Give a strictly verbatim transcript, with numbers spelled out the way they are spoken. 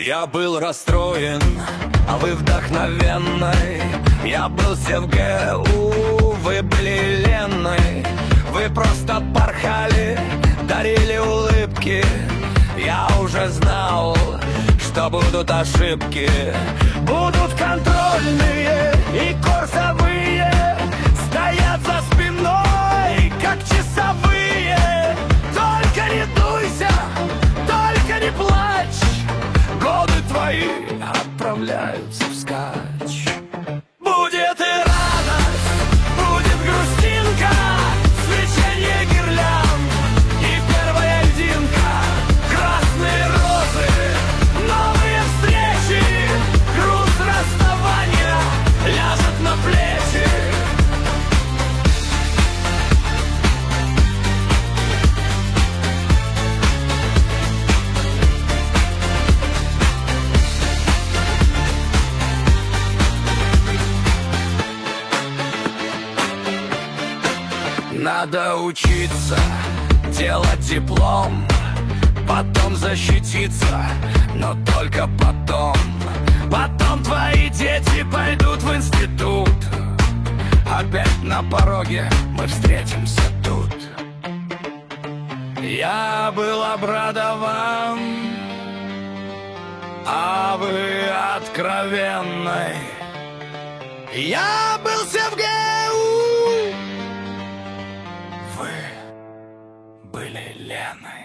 Я был расстроен, а вы вдохновенной. Я был СевГУ, вы были Леной. Вы просто порхали, дарили улыбки. Я уже знал, что будут ошибки. Будут контрольные и курсовые, стоят за спиной, как часовые. Только не дуйся, только не плачь, годы твои отправляются вскачь. Будет и радость, будет грустинка, свечение гирлянд и первая льдинка. Красные розы, новые встречи, груз расставания ляжет на плечи. Надо учиться, делать диплом, потом защититься, но только потом. Потом твои дети пойдут в институт. Опять на пороге мы встретимся тут. Я был обрадован, а вы откровенной. Я был СевГУ, вы были Леной.